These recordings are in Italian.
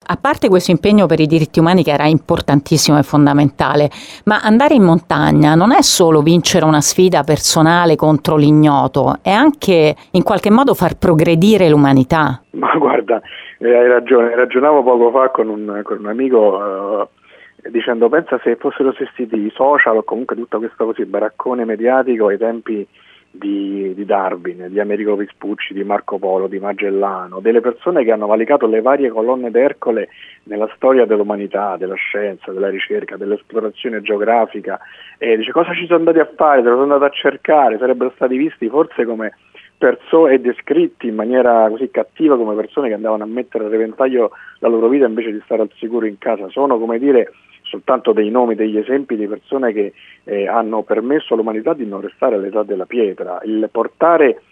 A parte questo impegno per i diritti umani che era importantissimo e fondamentale, ma andare in montagna non è solo vincere una sfida personale contro l'ignoto, è anche in qualche modo far progredire l'umanità. Ma guarda, hai ragione, ragionavo poco fa con un amico dicendo pensa se fossero esistiti i social o comunque tutto questo così baraccone mediatico ai tempi di Darwin, di Amerigo Vespucci, di Marco Polo, di Magellano, delle persone che hanno valicato le varie colonne d'Ercole nella storia dell'umanità, della scienza, della ricerca, dell'esplorazione geografica, e dice cosa ci sono andati a fare, se lo sono andati a cercare, sarebbero stati visti forse come persone e descritti in maniera così cattiva come persone che andavano a mettere a repentaglio la loro vita invece di stare al sicuro in casa. Sono, come dire, soltanto dei nomi, degli esempi di persone che hanno permesso all'umanità di non restare all'età della pietra. Il portare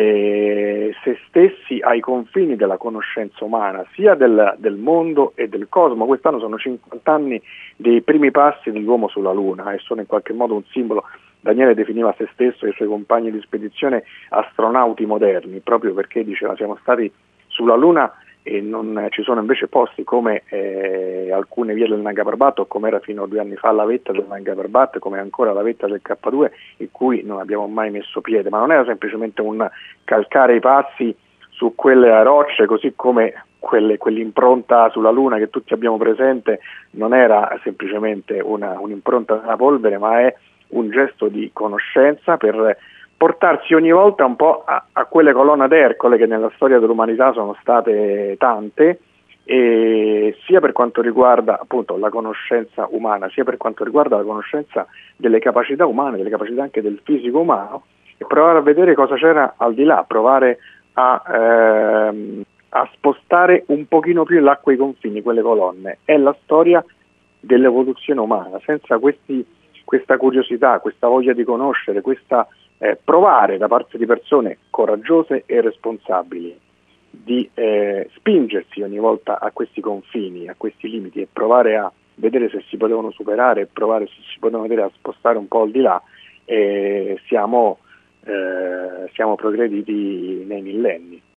se stessi ai confini della conoscenza umana, sia del mondo e del cosmo. Quest'anno sono 50 anni dei primi passi dell'uomo sulla Luna e sono in qualche modo un simbolo. Daniele definiva se stesso e i suoi compagni di spedizione astronauti moderni, proprio perché diceva siamo stati sulla Luna e non ci sono invece posti come alcune vie del Nanga Parbat o come era fino a 2 anni fa la vetta del Nanga Parbat, come ancora la vetta del K2 in cui non abbiamo mai messo piede, ma non era semplicemente un calcare i passi su quelle rocce, così come quell'impronta sulla Luna che tutti abbiamo presente non era semplicemente un'impronta della polvere, ma è un gesto di conoscenza per portarsi ogni volta un po' a quelle colonne d'Ercole che nella storia dell'umanità sono state tante, e sia per quanto riguarda appunto la conoscenza umana, sia per quanto riguarda la conoscenza delle capacità umane, delle capacità anche del fisico umano, e provare a vedere cosa c'era al di là, provare a spostare un pochino più in là quei confini, quelle colonne. È la storia dell'evoluzione umana. Senza questa curiosità, questa voglia di conoscere, questa provare da parte di persone coraggiose e responsabili di spingersi ogni volta a questi confini, a questi limiti e provare a vedere se si potevano superare e provare se si potevano vedere a spostare un po' al di là, siamo progrediti nei millenni.